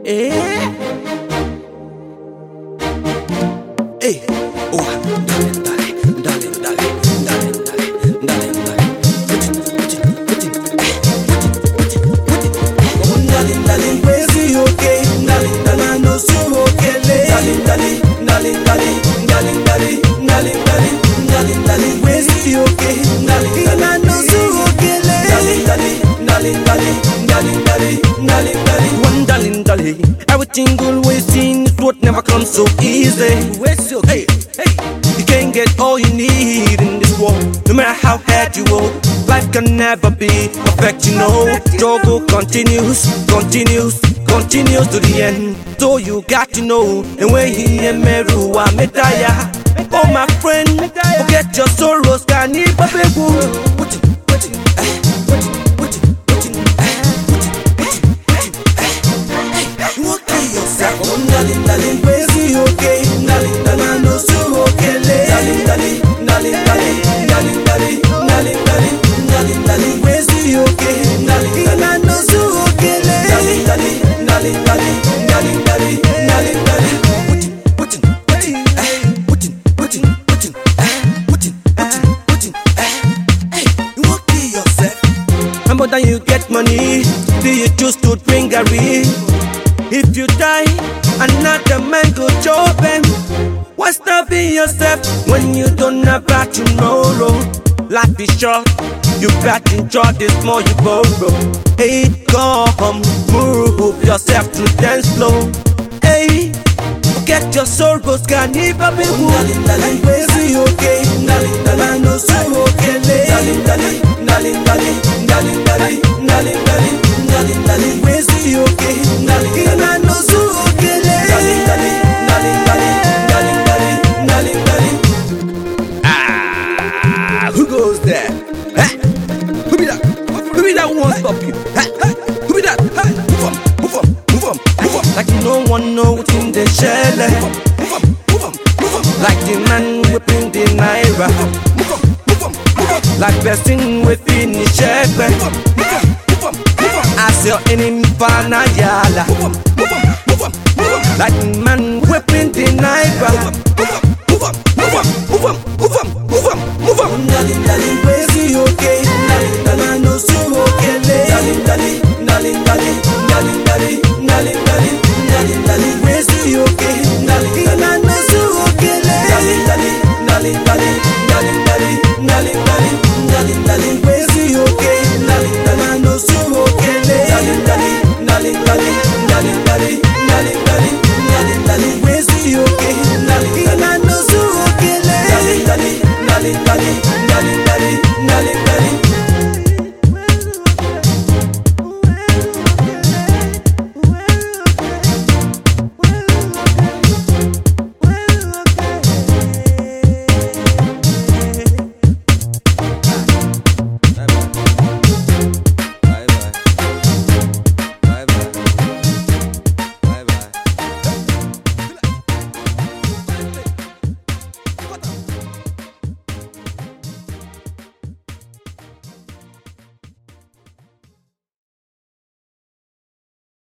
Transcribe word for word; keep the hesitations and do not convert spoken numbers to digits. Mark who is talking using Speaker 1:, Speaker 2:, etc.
Speaker 1: Eh? Hey, oh, darling, darling, darling, darling, darling, darling, darling, darling. Put it, put it, put it, put it, put it. Come on, darling, darling, where's he okay? Darling, darling, I know you okay, darling, darling, darling, darling, darling, darling, darling, darling, darling, darling, where's he okay? Darling, I know you okay, darling, darling, darling, darling, darling, darling, darling, darling. One darling, darling, everything always seen. What never comes so easy. Hey, hey, you can't get all you need in this world. No matter how hard you work, life can never be perfect, you know. Struggle continues, continues, continues to the end. So you got to know, and when he and Meru are metaya. Oh my friend, forget your sorrows, can you baby? Put it, put it, put it, put it, put it, put it, put it, put it. Hey, you okay yourself? Oh darling, darling, where's he okay? Darling, darling, I know you okay. Darling, darling, darling, darling, darling, darling, darling, darling, darling, darling, where's he okay? Darling, I know you okay. Darling, darling, darling, darling, darling, darling, darling, darling. Put it, put it, put it, put it, put it, put it, put it, put it. Hey, you okay yourself? How about that you get money? Do you choose to drink a ring? If you die, another man go chop him. What's stopping yourself when you don't have that tomorrow? Life is short, you got enjoy this more you borrow. Hey, come, move yourself to dance slow. Hey, forget your sorrows, can never be who. Darling, darling, where's he okay? Darling, darling, I know you okay. Darling, darling, darling, darling, darling, darling, darling, darling, darling, darling, where's he okay? Darling, I know you okay. Darling, darling, darling, darling, darling, darling, darling, darling. Ah, who goes there? Huh? Who be that? Who be that who won't stop you? Huh? Who be that? Huh? Move on, move on, move on, move on. Like no one know what's in the shell. Move on, move on, move on. Like the man whipping the naira. Move on, move on, move on. Like person whipping the check. Move on, move on, move on, move on. As your enemy panayala. Move on, move on, move on, move on. Like the man whipping the naira. Move on, move on, move on, move on, move on, move on, move on. Darling, darling, where's he okay?